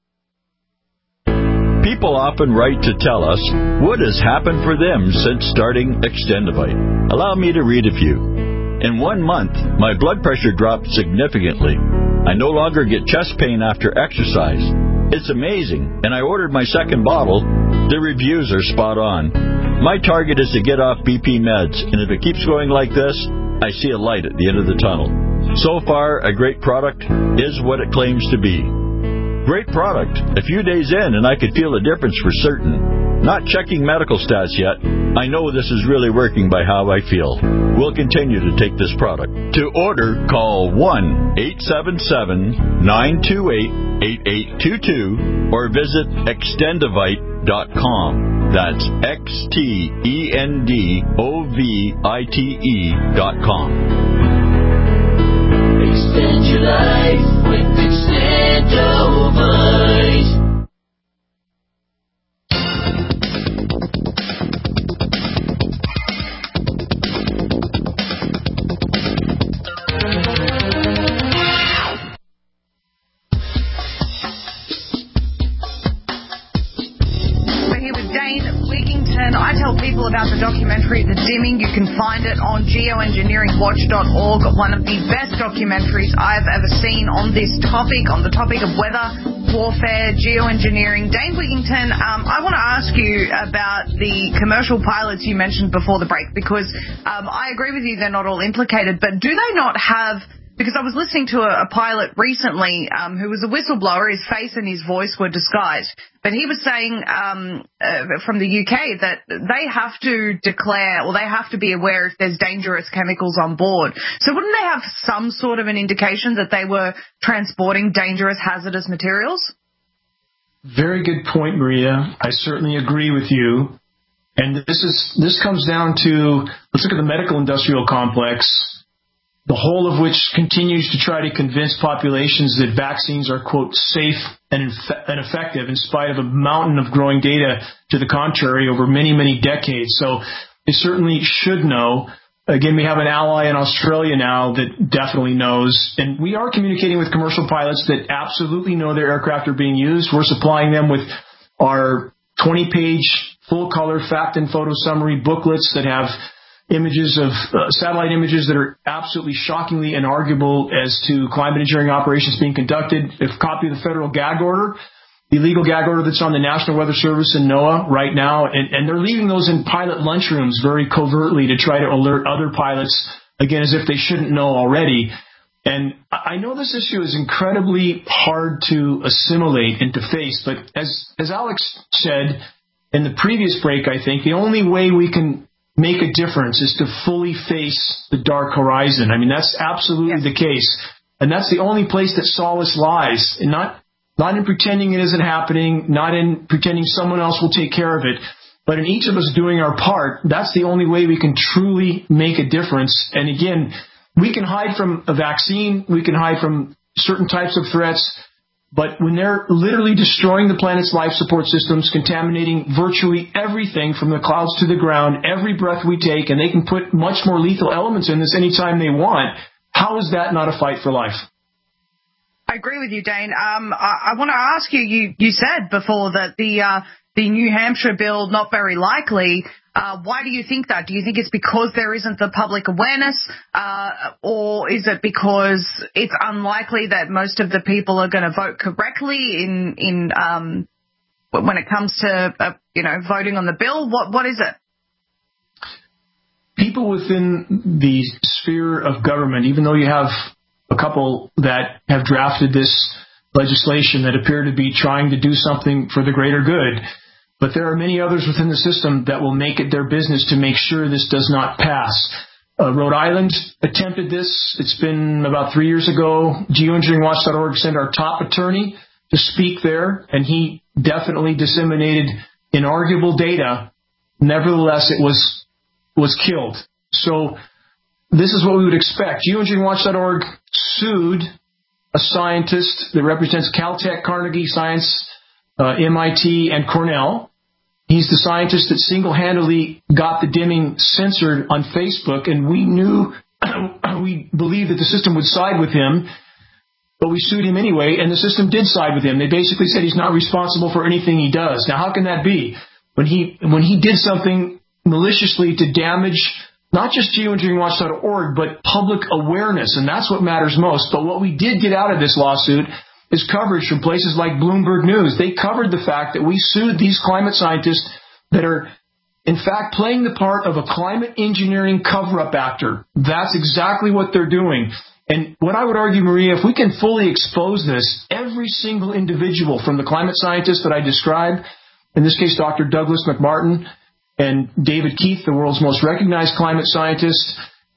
People often write to tell us what has happened for them since starting Extendivite. Allow me to read a few. In 1 month, my blood pressure dropped significantly. I no longer get chest pain after exercise. It's amazing, and I ordered my second bottle. The reviews are spot on. My target is to get off BP meds, and if it keeps going like this, I see a light at the end of the tunnel. So far, a great product is what it claims to be. Great product. A few days in, and I could feel a difference for certain. Not checking medical stats yet. I know this is really working by how I feel. We'll continue to take this product. To order, call 1-877-928-8822 or visit Extendivite.com. That's XTENDOVITE.com. Extend your life with Extendovite. I tell people about the documentary The Dimming. You can find it on geoengineeringwatch.org. One of the best documentaries I've ever seen on this topic, on the topic of weather, warfare, geoengineering. Dane Wigington, I want to ask you about the commercial pilots you mentioned before the break, because I agree with you, they're not all implicated, but do they not have... Because I was listening to a pilot recently who was a whistleblower. His face and his voice were disguised. But he was saying from the UK that they have to declare, or they have to be aware if there's dangerous chemicals on board. So wouldn't they have some sort of an indication that they were transporting dangerous, hazardous materials? Very good point, Maria. I certainly agree with you. And this comes down to, let's look at the medical industrial complex, the whole of which continues to try to convince populations that vaccines are, quote, safe and effective in spite of a mountain of growing data to the contrary over many, many decades. So they certainly should know. Again, we have an ally in Australia now that definitely knows. And we are communicating with commercial pilots that absolutely know their aircraft are being used. We're supplying them with our 20-page full-color fact and photo summary booklets that have images of satellite images that are absolutely shockingly inarguable as to climate engineering operations being conducted. A copy of the federal gag order, the illegal gag order that's on the National Weather Service and NOAA right now, and they're leaving those in pilot lunchrooms very covertly to try to alert other pilots, again, as if they shouldn't know already. And I know this issue is incredibly hard to assimilate and to face, but as Alex said in the previous break, I think the only way we can make a difference is to fully face the dark horizon. I mean, that's absolutely the case. And that's the only place that solace lies, and not in pretending it isn't happening, not in pretending someone else will take care of it, but in each of us doing our part. That's the only way we can truly make a difference. And again, we can hide from a vaccine, we can hide from certain types of threats, but when they're literally destroying the planet's life support systems, contaminating virtually everything from the clouds to the ground, every breath we take, and they can put much more lethal elements in this anytime they want, how is that not a fight for life? I agree with you, Dane. I want to ask you, you said before that the New Hampshire bill, not very likely. Why do you think that? Do you think it's because there isn't the public awareness, or is it because it's unlikely that most of the people are going to vote correctly in when it comes to voting on the bill? What is it? People within the sphere of government, even though you have a couple that have drafted this legislation that appear to be trying to do something for the greater good, but there are many others within the system that will make it their business to make sure this does not pass. Rhode Island attempted this. It's been about 3 years ago. Geoengineeringwatch.org sent our top attorney to speak there, and he definitely disseminated inarguable data. Nevertheless, it was killed. So this is what we would expect. Geoengineeringwatch.org sued a scientist that represents Caltech, Carnegie Science, MIT, and Cornell. He's the scientist that single-handedly got the dimming censored on Facebook, and we believed that the system would side with him, but we sued him anyway, and the system did side with him. They basically said he's not responsible for anything he does. Now, how can that be? When he did something maliciously to damage not just geoengineeringwatch.org, but public awareness, and that's what matters most. But what we did get out of this lawsuit is coverage from places like Bloomberg News. They covered the fact that we sued these climate scientists that are, in fact, playing the part of a climate engineering cover-up actor. That's exactly what they're doing. And what I would argue, Maria, if we can fully expose this, every single individual from the climate scientists that I described, in this case, Dr. Douglas McMartin and David Keith, the world's most recognized climate scientist,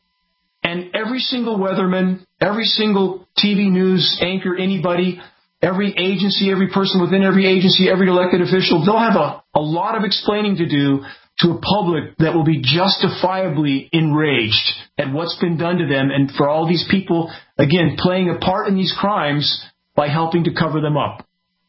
and every single weatherman, every single TV news anchor, anybody, every agency, every person within every agency, every elected official, they'll have a lot of explaining to do to a public that will be justifiably enraged at what's been done to them, and for all these people, again, playing a part in these crimes by helping to cover them up.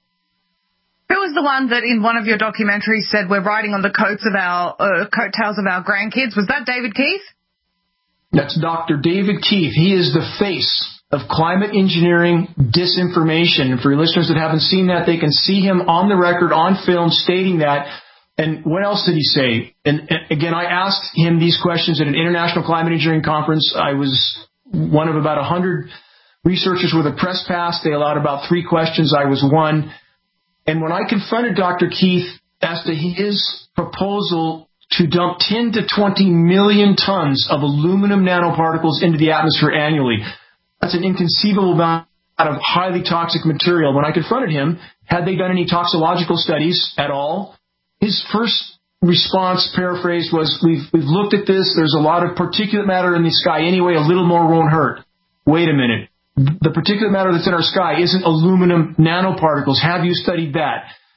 Who was the one that in one of your documentaries said we're riding on the coattails of our grandkids? Was that David Keith? That's Dr. David Keith. He is the face of climate engineering disinformation. And for your listeners that haven't seen that, they can see him on the record, on film, stating that. And what else did he say? And again, I asked him these questions at an international climate engineering conference. I was one of about 100 researchers with a press pass. They allowed about 3 questions. I was one. And when I confronted Dr. Keith as to his proposal to dump 10 to 20 million tons of aluminum nanoparticles into the atmosphere annually, that's an inconceivable amount of highly toxic material. When I confronted him, had they done any toxicological studies at all? His first response, paraphrased, was, we've looked at this. There's a lot of particulate matter in the sky anyway. A little more won't hurt. Wait a minute. The particulate matter that's in our sky isn't aluminum nanoparticles. Have you studied that?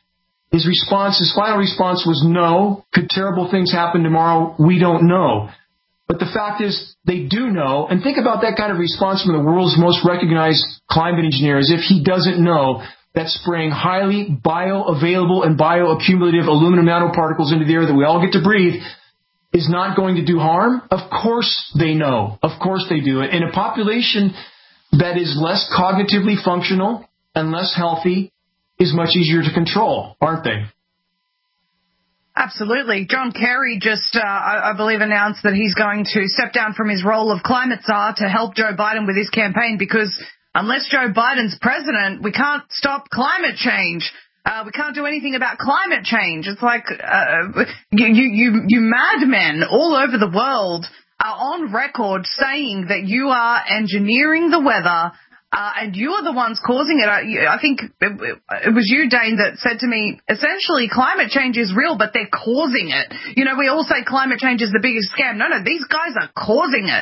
His final response was no. Could terrible things happen tomorrow? We don't know. But the fact is, they do know. And think about that kind of response from the world's most recognized climate engineer, as if he doesn't know that spraying highly bioavailable and bioaccumulative aluminum nanoparticles into the air that we all get to breathe is not going to do harm. Of course they know. Of course they do it. In a population that is less cognitively functional and less healthy is much easier to control, aren't they? Absolutely. John Kerry just, I believe, announced that he's going to step down from his role of climate czar to help Joe Biden with his campaign, because unless Joe Biden's president, we can't stop climate change. We can't do anything about climate change. It's like you madmen all over the world are on record saying that you are engineering the weather, and you are the ones causing it. I think it was you, Dane, that said to me, essentially, climate change is real, but they're causing it. You know, we all say climate change is the biggest scam. No, these guys are causing it.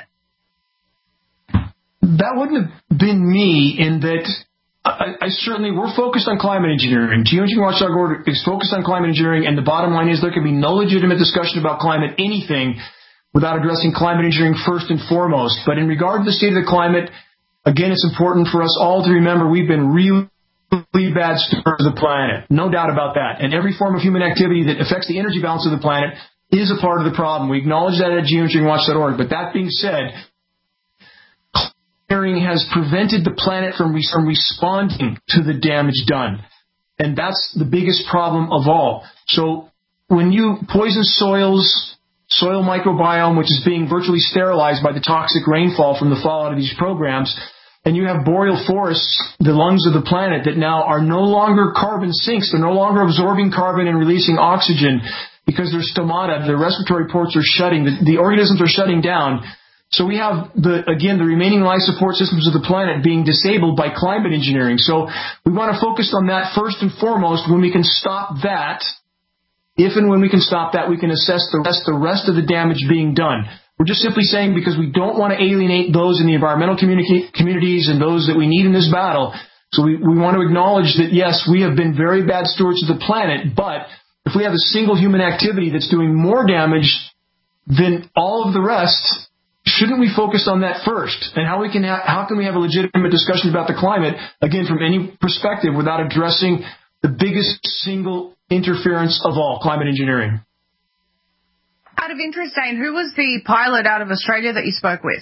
That wouldn't have been me, in that I certainly, we're focused on climate engineering. Geoengineeringwatch.org is focused on climate engineering, and the bottom line is there can be no legitimate discussion about climate anything without addressing climate engineering first and foremost. But in regard to the state of the climate, again, it's important for us all to remember we've been really bad stewards of the planet. No doubt about that. And every form of human activity that affects the energy balance of the planet is a part of the problem. We acknowledge that at geoengineeringwatch.org. But that being said, engineering has prevented the planet from responding to the damage done. And that's the biggest problem of all. So when you poison soils, soil microbiome, which is being virtually sterilized by the toxic rainfall from the fallout of these programs, and you have boreal forests, the lungs of the planet, that now are no longer carbon sinks. They're no longer absorbing carbon and releasing oxygen because their stomata, their respiratory ports are shutting. The organisms are shutting down. So we have, the remaining life support systems of the planet being disabled by climate engineering. So we want to focus on that first and foremost. When we can stop that, if and when we can stop that, we can assess the rest of the damage being done. We're just simply saying, because we don't want to alienate those in the environmental communities and those that we need in this battle. So we want to acknowledge that, yes, we have been very bad stewards of the planet, but if we have a single human activity that's doing more damage than all of the rest, shouldn't we focus on that first? And how can we have a legitimate discussion about the climate, again, from any perspective, without addressing the biggest single interference of all, climate engineering? Out of interest, Dane, who was the pilot out of Australia that you spoke with?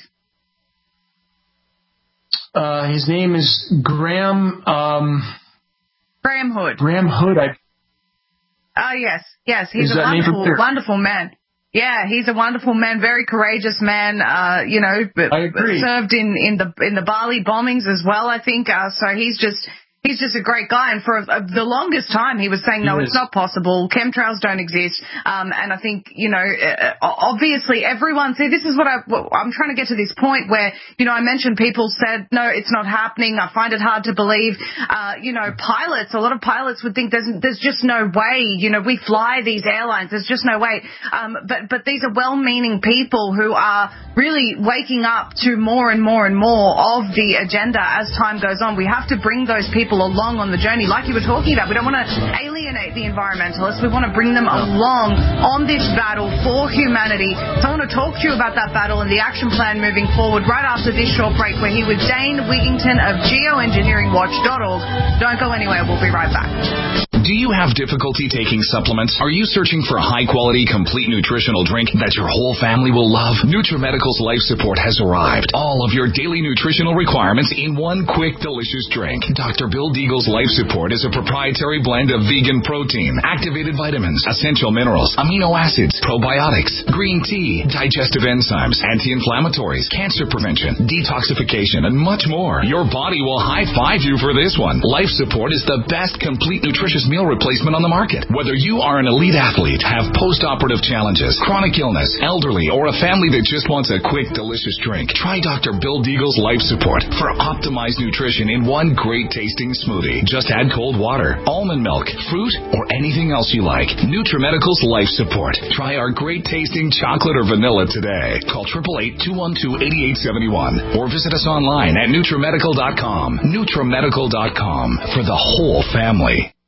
His name is Graham. Graham Hood. Graham Hood. Yes. He's a wonderful man. Yeah, he's a wonderful man, very courageous man. I agree. Served in the Bali bombings as well, I think. So he's just a great guy. And for the longest time, he was saying, no, it's not possible. Chemtrails don't exist. And I think, obviously everyone, see, this is what I'm trying to get to this point where, I mentioned people said, no, it's not happening. I find it hard to believe. Pilots, a lot of pilots would think there's just no way. We fly these airlines. There's just no way. But these are well-meaning people who are really waking up to more and more and more of the agenda as time goes on. We have to bring those people along on the journey, like you were talking about. We don't want to alienate the environmentalists. We want to bring them along on this battle for humanity. So I want to talk to you about that battle and the action plan moving forward right after this short break. We're here with Dane Wigington of geoengineeringwatch.org. Don't go anywhere. We'll be right back. Do you have difficulty taking supplements? Are you searching for a high-quality, complete nutritional drink that your whole family will love? NutriMedical's Life Support has arrived. All of your daily nutritional requirements in one quick, delicious drink. Dr. Bill Deagle's Life Support is a proprietary blend of vegan protein, activated vitamins, essential minerals, amino acids, probiotics, green tea, digestive enzymes, anti-inflammatories, cancer prevention, detoxification, and much more. Your body will high-five you for this one. Life Support is the best complete nutritious meal replacement on the market. Whether you are an elite athlete, have post-operative challenges, chronic illness, elderly, or a family that just wants a quick, delicious drink, try Dr. Bill Deagle's Life Support for optimized nutrition in one great tasting smoothie. Just add cold water, almond milk, fruit, or anything else you like. NutriMedical's Life Support. Try our great tasting chocolate or vanilla today. Call 888-212-8871 or visit us online at NutriMedical.com. NutriMedical.com for the whole family.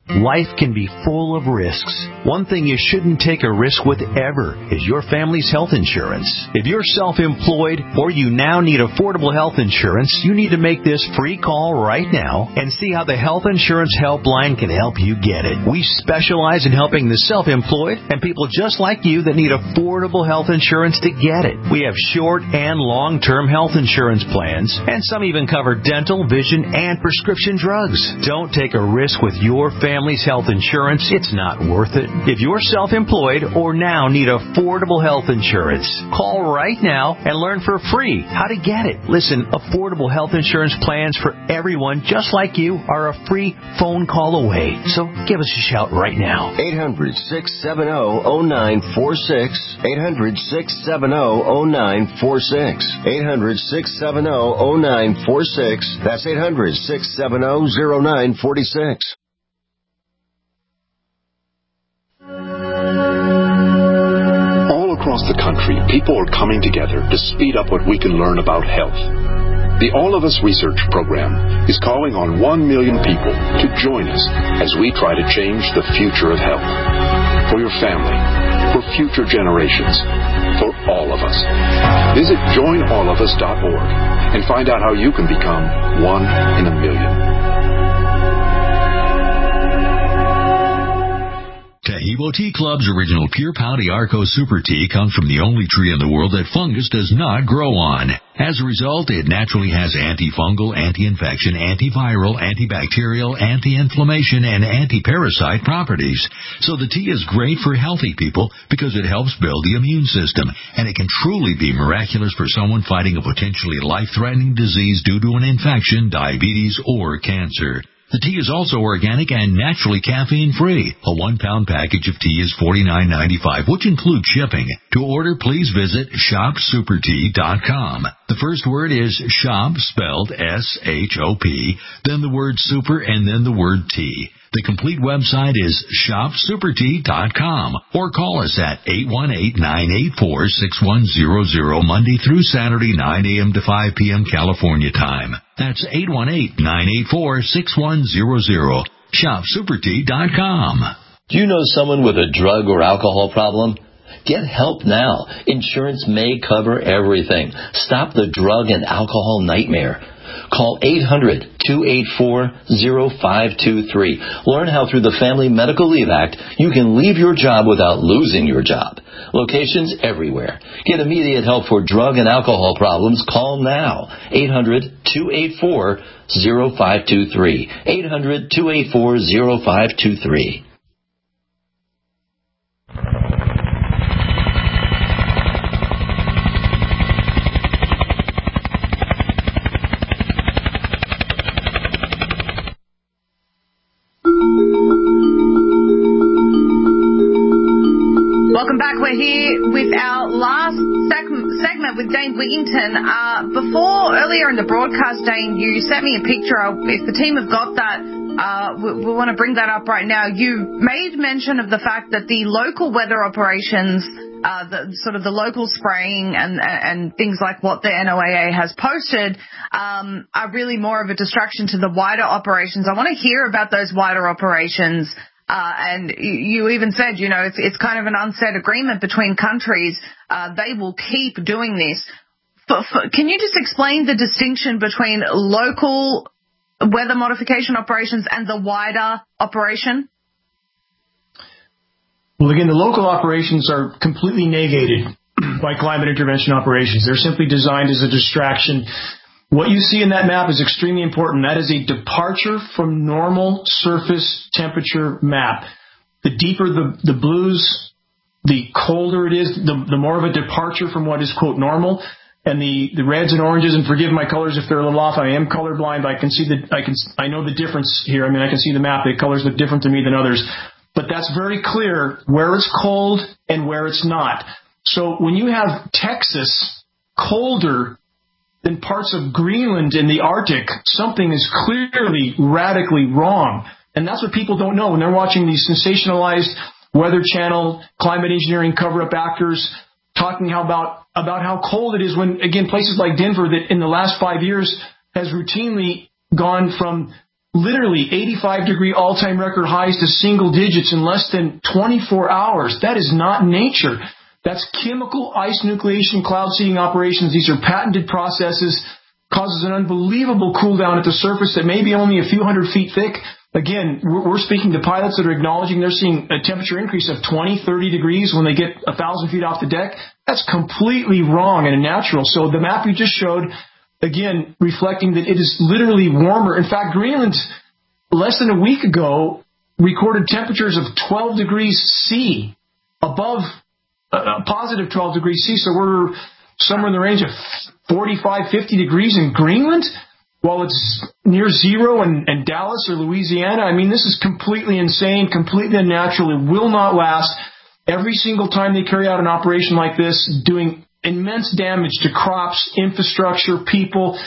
Life can be full of risks. One thing you shouldn't take a risk with ever is your family's health insurance. If you're self-employed or you now need affordable health insurance, you need to make this free call right now and see how the Health Insurance Helpline can help you get it. We specialize in helping the self-employed and people just like you that need affordable health insurance to get it. We have short and long-term health insurance plans, and some even cover dental, vision, and prescription drugs. Don't take a risk with your family's health insurance. It's not worth it. If you're self-employed or now need affordable health insurance, call right now and learn for free how to get it. Listen, affordable health insurance plans for everyone just like you are a free phone call away. So give us a shout right now. 800-670-0946. 800-670-0946. 800-670-0946. That's 800-670-0946. Across the country, people are coming together to speed up what we can learn about health. The All of Us Research Program is calling on 1 million people to join us as we try to change the future of health. For your family, for future generations, for all of us. Visit joinallofus.org and find out how you can become 1 in a million. Taheebo Tea Club's original Pure Pouty Arco Super Tea comes from the only tree in the world that fungus does not grow on. As a result, it naturally has antifungal, anti-infection, antiviral, antibacterial, anti-inflammation, and anti-parasite properties. So the tea is great for healthy people because it helps build the immune system, and it can truly be miraculous for someone fighting a potentially life-threatening disease due to an infection, diabetes, or cancer. The tea is also organic and naturally caffeine-free. A 1-pound package of tea is $49.95, which includes shipping. To order, please visit shopsupertea.com. The first word is shop, spelled S-H-O-P, then the word super, and then the word tea. The complete website is shopsupertea.com, or call us at 818-984-6100 Monday through Saturday, 9 a.m. to 5 p.m. California time. That's 818-984-6100. Shopsupertea.com. Do you know someone with a drug or alcohol problem? Get help now. Insurance may cover everything. Stop the drug and alcohol nightmare. Call 800-284-0523. Learn how through the Family Medical Leave Act you can leave your job without losing your job. Locations everywhere. Get immediate help for drug and alcohol problems. Call now. 800-284-0523. 800-284-0523. Welcome back. We're here with our last segment with Dane Wigington. Earlier in the broadcast, Dane, you sent me a picture. If the team have got that, we want to bring that up right now. You made mention of the fact that the local weather operations, the local spraying and things like what the NOAA has posted, are really more of a distraction to the wider operations. I want to hear about those wider operations. And you even said, it's kind of an unsaid agreement between countries. They will keep doing this. Can you just explain the distinction between local weather modification operations and the wider operation? Well, again, the local operations are completely negated by climate intervention operations. They're simply designed as a distraction. What you see in that map is extremely important. That is a departure from normal surface temperature map. The deeper the blues, the colder it is, the more of a departure from what is, quote, normal. And the reds and oranges, and forgive my colors if they're a little off. I am colorblind. I know the difference here. I can see the map. The colors look different to me than others. But that's very clear where it's cold and where it's not. So when you have Texas colder than parts of Greenland in the Arctic, something is clearly radically wrong. And that's what people don't know when they're watching these sensationalized Weather Channel, climate engineering cover-up actors talking about how cold it is when, again, places like Denver that in the last 5 years has routinely gone from literally 85-degree all-time record highs to single digits in less than 24 hours. That is not nature. That's chemical ice nucleation cloud seeding operations. These are patented processes, causes an unbelievable cool down at the surface that may be only a few hundred feet thick. Again, we're speaking to pilots that are acknowledging they're seeing a temperature increase of 20, 30 degrees when they get 1,000 feet off the deck. That's completely wrong and unnatural. So the map you just showed, again, reflecting that it is literally warmer. In fact, Greenland, less than a week ago, recorded temperatures of 12 degrees C, above positive 12 degrees C. So we're somewhere in the range of 45, 50 degrees in Greenland, while it's near zero in Dallas or Louisiana. I mean, this is completely insane, completely unnatural. It will not last. Every single time they carry out an operation like this, doing immense damage to crops, infrastructure, people,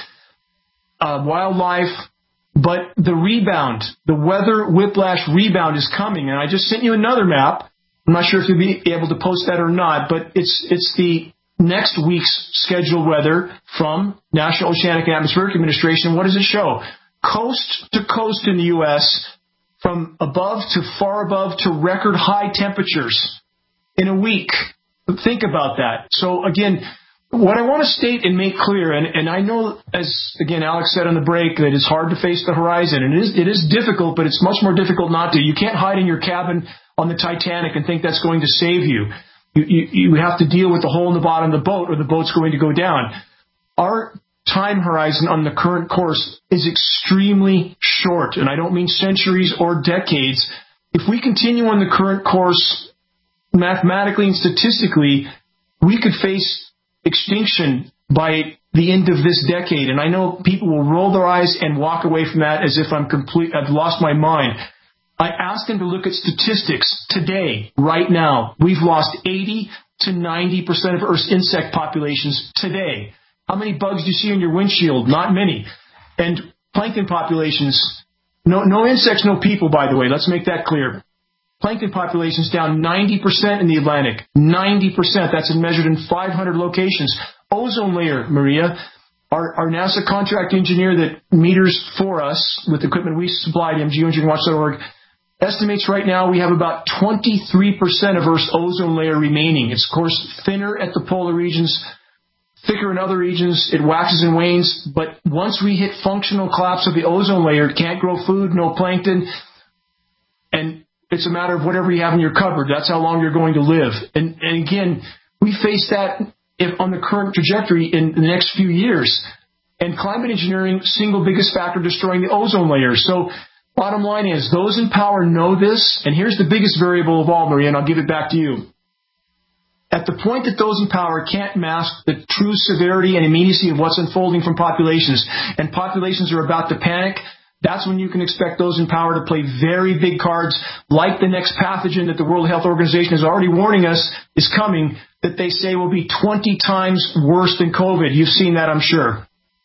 wildlife. But the rebound, the weather whiplash rebound is coming. And I just sent you another map. I'm not sure if you'll be able to post that or not, but it's the next week's scheduled weather from National Oceanic and Atmospheric Administration. What does it show? Coast to coast in the U.S., from above to far above to record high temperatures in a week. Think about that. So again, what I want to state and make clear, and I know, as again Alex said on the break, that it's hard to face the horizon, and it is difficult, but it's much more difficult not to. You can't hide in your cabin on the Titanic and think that's going to save you. You have to deal with the hole in the bottom of the boat, or the boat's going to go down. Our time horizon on the current course is extremely short, and I don't mean centuries or decades. If we continue on the current course, mathematically and statistically, we could face extinction by the end of this decade. And I know people will roll their eyes and walk away from that as if I've lost my mind. I asked them to look at statistics today, right now. We've lost 80 to 90% of Earth's insect populations today. How many bugs do you see on your windshield? Not many. And plankton populations, no insects, no people, by the way. Let's make that clear. Plankton populations down 90% in the Atlantic. 90%. That's measured in 500 locations. Ozone layer, Maria. Our NASA contract engineer that meters for us with equipment we supplied him, geoengineeringwatch.org, estimates right now we have about 23% of Earth's ozone layer remaining. It's, of course, thinner at the polar regions, thicker in other regions. It waxes and wanes. But once we hit functional collapse of the ozone layer, it can't grow food, no plankton, and it's a matter of whatever you have in your cupboard. That's how long you're going to live. And again, we face that on the current trajectory in the next few years. And climate engineering, single biggest factor destroying the ozone layer. So bottom line is, those in power know this, and here's the biggest variable of all, Maria, and I'll give it back to you. At the point that those in power can't mask the true severity and immediacy of what's unfolding from populations, and populations are about to panic, that's when you can expect those in power to play very big cards, like the next pathogen that the World Health Organization is already warning us is coming, that they say will be 20 times worse than COVID. You've seen that, I'm sure.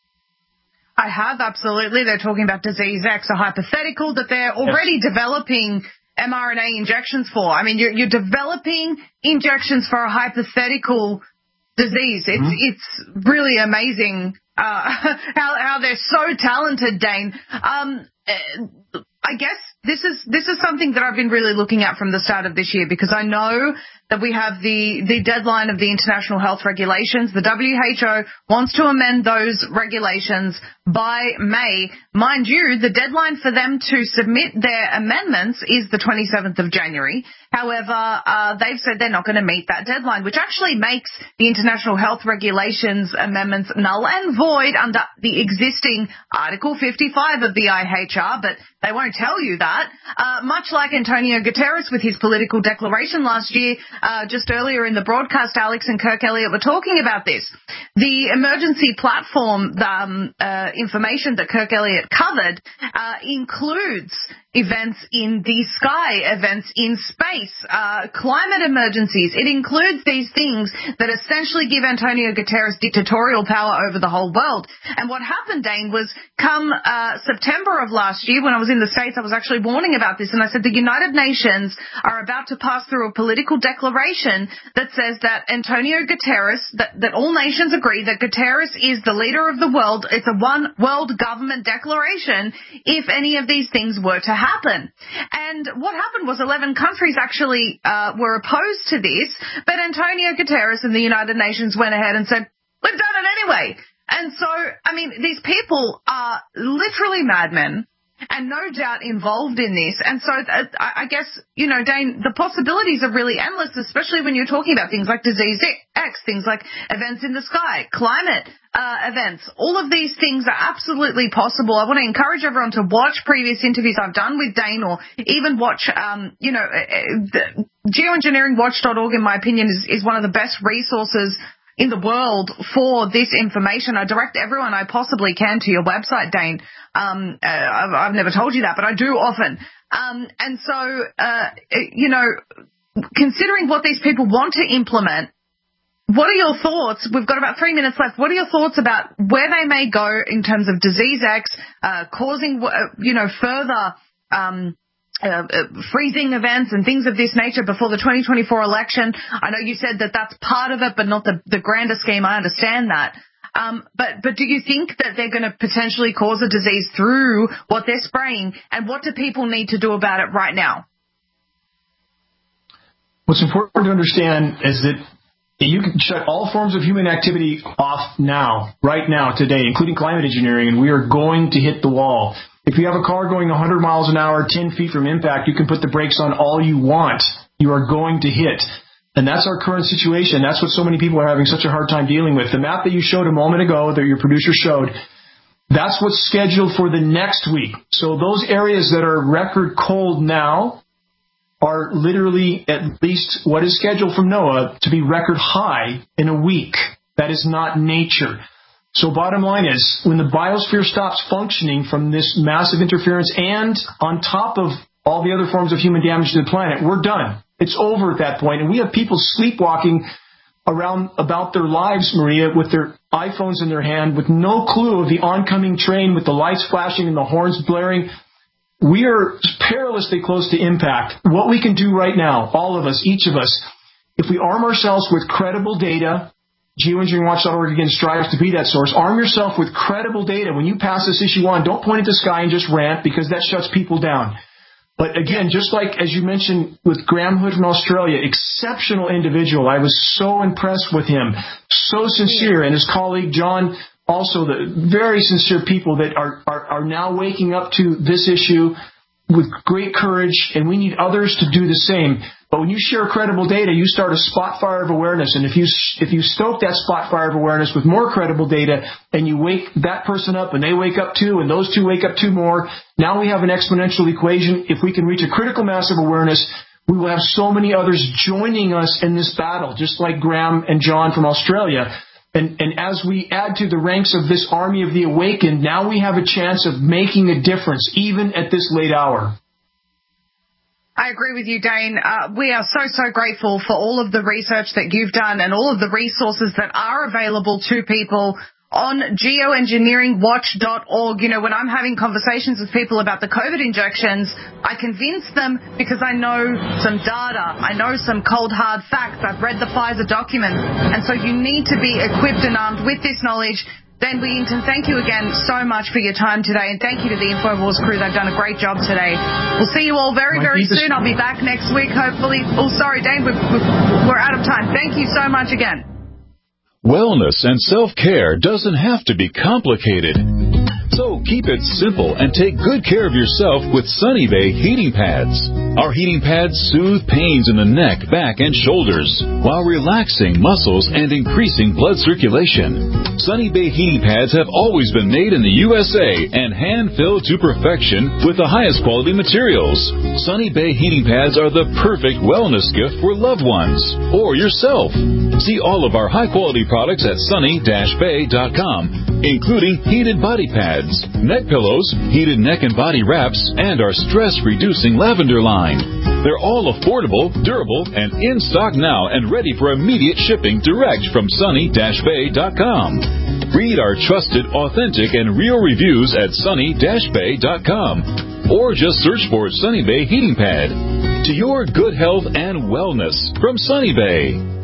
I have, absolutely. They're talking about disease X, a hypothetical that they're already developing mRNA injections for. I mean, you're developing injections for a hypothetical disease. It's really amazing how they're so talented, Dane. I guess this is something that I've been really looking at from the start of this year, because I know that we have the deadline of the international health regulations. The WHO wants to amend those regulations by May. Mind you, the deadline for them to submit their amendments is the 27th of January. However, they've said they're not going to meet that deadline, which actually makes the international health regulations amendments null and void under the existing Article 55 of the IHR, but they won't tell you that. Much like Antonio Guterres with his political declaration last year, just earlier in the broadcast, Alex and Kirk Elliott were talking about this. The emergency platform information that Kirk Elliott covered includes events in the sky, events in space, climate emergencies. It includes these things that essentially give Antonio Guterres dictatorial power over the whole world. And what happened, Dane, was come September of last year, when I was in the States, I was actually warning about this, and I said the United Nations are about to pass through a political declaration that says that Antonio Guterres, that all nations agree that Guterres is the leader of the world. It's a one world government declaration if any of these things were to happen. And what happened was 11 countries actually were opposed to this, but Antonio Guterres and the United Nations went ahead and said, we've done it anyway. And so, I mean, these people are literally madmen and no doubt involved in this. And so I guess, you know, Dane, the possibilities are really endless, especially when you're talking about things like disease X, things like events in the sky, climate events. All of these things are absolutely possible. I want to encourage everyone to watch previous interviews I've done with Dane, or even watch, geoengineeringwatch.org, in my opinion, is one of the best resources in the world for this information. I direct everyone I possibly can to your website, Dane. I've never told you that, but I do often. And so, considering what these people want to implement, what are your thoughts? We've got about 3 minutes left. What are your thoughts about where they may go in terms of disease X, causing, further, freezing events and things of this nature before the 2024 election? I know you said that that's part of it, but not the grander scheme. I understand that. But do you think that they're going to potentially cause a disease through what they're spraying? And what do people need to do about it right now? What's important to understand is that you can shut all forms of human activity off now, right now, today, including climate engineering, and we are going to hit the wall. If you have a car going 100 miles an hour, 10 feet from impact, you can put the brakes on all you want. You are going to hit. And that's our current situation. That's what so many people are having such a hard time dealing with. The map that you showed a moment ago, that your producer showed, that's what's scheduled for the next week. So those areas that are record cold now are literally at least what is scheduled from NOAA to be record high in a week. That is not nature. So bottom line is, when the biosphere stops functioning from this massive interference and on top of all the other forms of human damage to the planet, we're done. It's over at that point. And we have people sleepwalking around about their lives, Maria, with their iPhones in their hand, with no clue of the oncoming train, with the lights flashing and the horns blaring. We are perilously close to impact. What we can do right now, all of us, each of us, if we arm ourselves with credible data, geoengineeringwatch.org again strives to be that source. Arm yourself with credible data. When you pass this issue on, don't point at the sky and just rant, because that shuts people down. But again, just like, as you mentioned, with Graham Hood from Australia, exceptional individual. I was so impressed with him. So sincere. And his colleague, John, also the very sincere people that are now waking up to this issue with great courage, and we need others to do the same. But when you share credible data, you start a spot fire of awareness. And if you stoke that spot fire of awareness with more credible data, and you wake that person up and they wake up too, and those two wake up two more, now we have an exponential equation. If we can reach a critical mass of awareness, we will have so many others joining us in this battle, just like Graham and John from Australia. And as we add to the ranks of this army of the awakened, now we have a chance of making a difference, even at this late hour. I agree with you, Dane. We are so grateful for all of the research that you've done and all of the resources that are available to people on geoengineeringwatch.org. You know, when I'm having conversations with people about the COVID injections, I convince them because I know some data. I know some cold, hard facts. I've read the Pfizer documents. And so you need to be equipped and armed with this knowledge. Dan Wigington, thank you again so much for your time today, and thank you to the InfoWars crew. They've done a great job today. We'll see you all very soon. I'll be back next week, hopefully. Oh, sorry, Dane, we're out of time. Thank you so much again. Wellness and self-care doesn't have to be complicated. So keep it simple and take good care of yourself with Sunny Bay heating pads. Our heating pads soothe pains in the neck, back, and shoulders while relaxing muscles and increasing blood circulation. Sunny Bay heating pads have always been made in the USA and hand-filled to perfection with the highest quality materials. Sunny Bay heating pads are the perfect wellness gift for loved ones or yourself. See all of our high-quality products at sunny-bay.com, including heated body pads, neck pillows, heated neck and body wraps, and our stress-reducing lavender line. They're all affordable, durable, and in stock now and ready for immediate shipping direct from sunny-bay.com. Read our trusted, authentic, and real reviews at sunny-bay.com. Or just search for Sunny Bay Heating Pad. To your good health and wellness from Sunny Bay.